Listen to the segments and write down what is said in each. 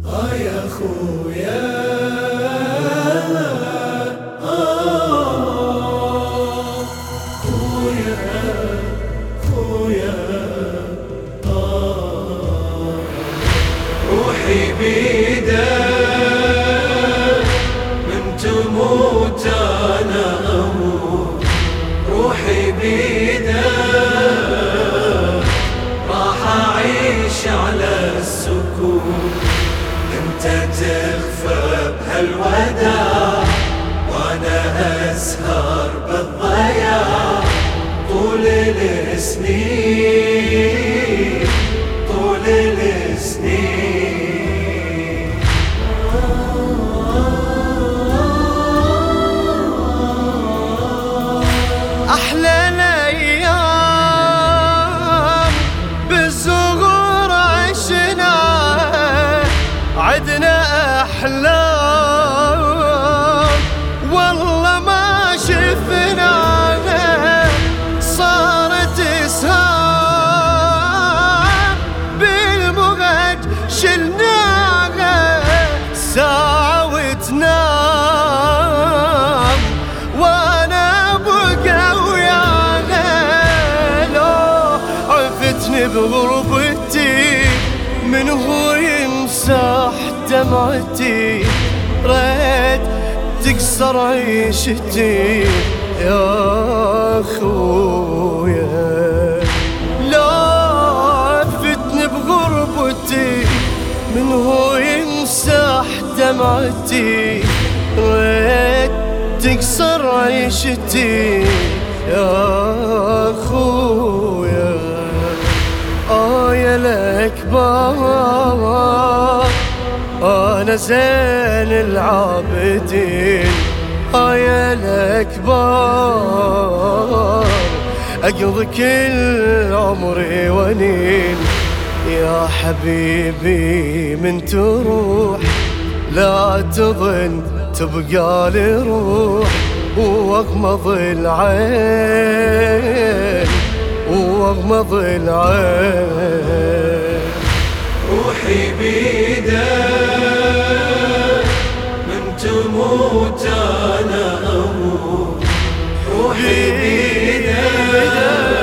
يا خويا خويا خويا روحي بيدك من تموت أنا أموت روحي بيدك راح أعيش على السكون انت تخفى بهالوداع وانا اسهر بالضياع طول السنين طول السنين احلى الايام بالزهور عشناها عدنا أحلام والله ما شفناها صارت إسهام بالمغج شلناها ساعة وتنام وأنا بقى وياها لو عفتني بغربتي من هو يمسح دمعتي ريت تكسر عيشتي يا خويا لا عفتني بغربتي من هو يمسح دمعتي ريت تكسر عيشتي يا خويا يا الأكبر أنا زين العابدين يا الأكبر أقضي كل عمري ونين يا حبيبي من تروح لا تظن تبقى لي روح واغمض العين واغمض العين روحي بيدك من تموت أنا أموت روحي بيدك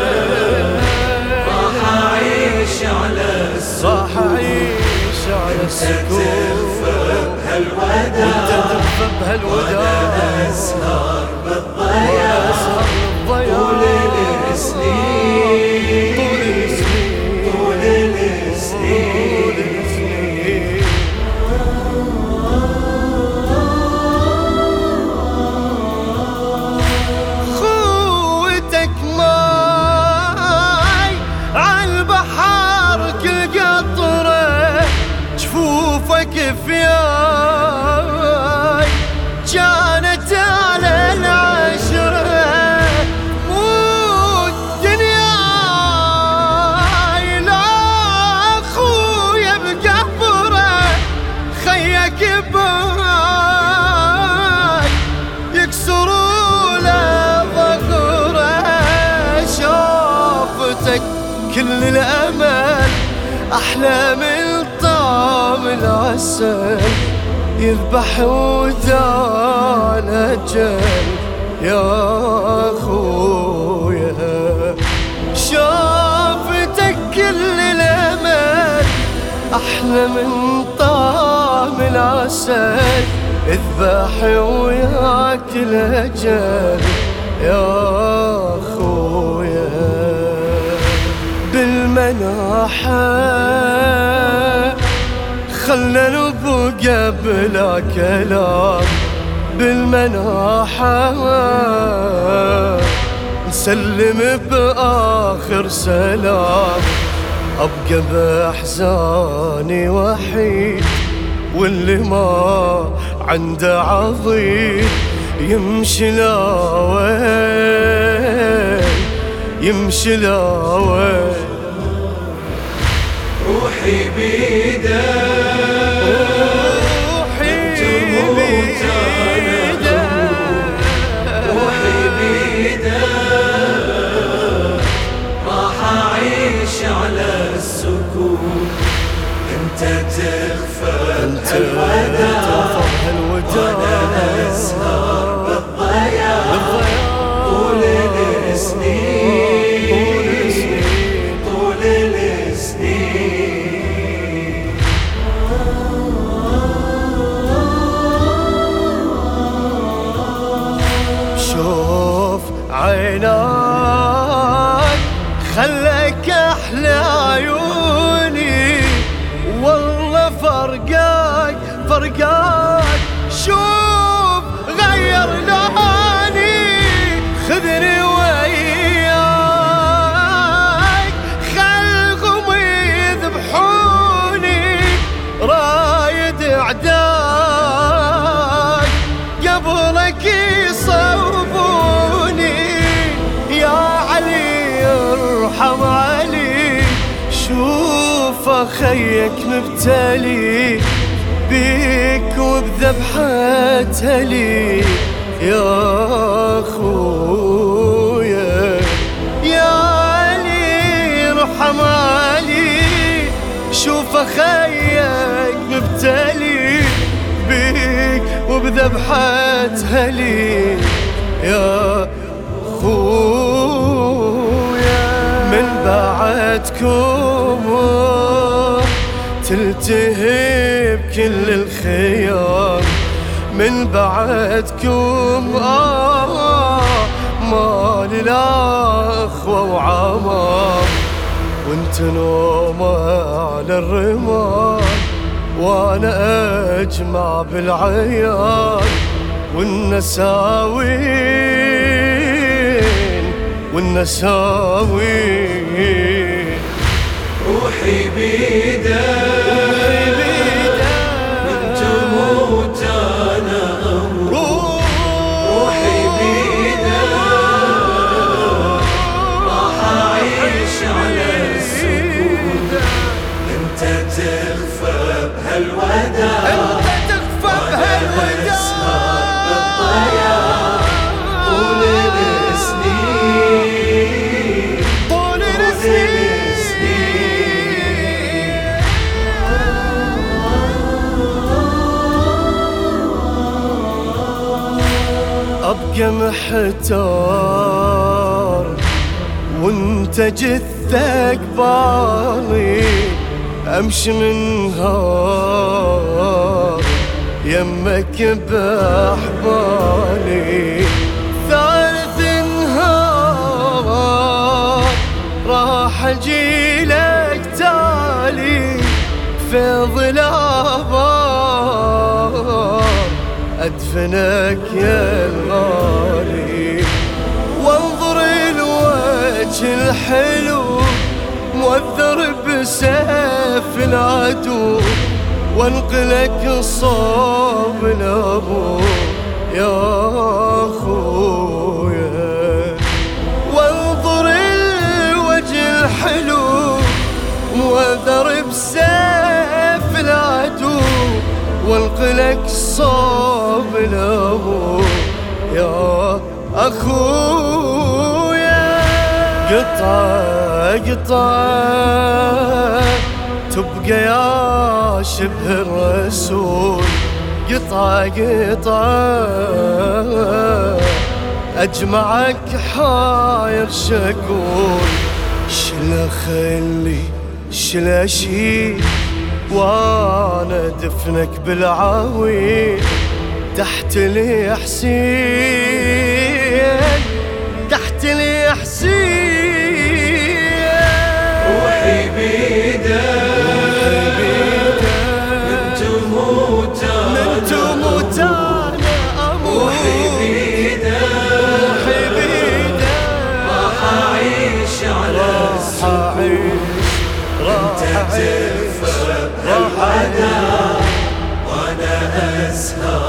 راح أعيش على السكون راح أعيش على السكون وانت تخفى بهالوداع وانا أسهر بالضياع طول السنين طول السنين خوتك ماي عالبحر كل قطرة جفوفك فياي كانت على العشرة والدنيا لا خويا بقبره خيك باي يكسروا له ظهره شوفتك كل الأمل أحلى من طعم العسل يذبح ودان أجل يا خويا شوفتك كل الأمل أحلى من طعم العسل اذبح وياك الأجل يا خويا بالمناحة خلنا نبقى بلا كلام بالمناحة نسلم بآخر سلام أبقى بأحزاني وحيد واللي ما عنده عضيد يمشي لاوين يمشي لاوين روحي بيدك روحي بيدك روحي بيدك راح أعيش على السكون انت تخفى وانت ترفض هالوداع وانا اسهر بالضياع طول السنين طول السنين. شوف عيناك خلك احلى عيوني، والله فرقاك شوف غير لوني. خذني وياك خلقهم يذبحوني، رايد اعداك قبلك يصوبوني. يا علي ارحم علي، شوف اخيك مبتلي بيك وبذبحة لي. يا اخويا يا علي ارحم علي، شوف اخيك مبتلي بيك وبذبحة لي. يا اخويا من بعدكم تلتهب كل الخيام، من بعدكم مالي لا اخوة وعمام. وانت نومة على الرمال وانا اجمع بالعيال، والنساوين روحي بيدك من تموت انا اموت. روحي بيدك راح اعيش على السكون. انت تخفى بهالوداع وانا اسهر بالضياع طول السنين طول السنين. ابقى محتار وانت جثك بالي، امشي من نهار يمك باحبالي. ثالث نهار راح اجيلك تالي في ظلام ادفنك يا الغالي. وانظر الوجه الحلو موذر بسيف العدو، وانقلك صوب الابو يا اخويا. وانظر الوجه الحلو موذر بسيف العدو، وانقلك صوب الابو يا اخويا. قطعة تبقى يا شبه الرسول، قطعة اجمعك حاير شكول. شلا خلي شلا شيل وانا دفنك بالعويل تحت الحسين تحت الحسين. روحي بيدك من تموت انا اموت. روحي بيدك راح اعيش على السكون. انت تفرق الوداع وانا اسهر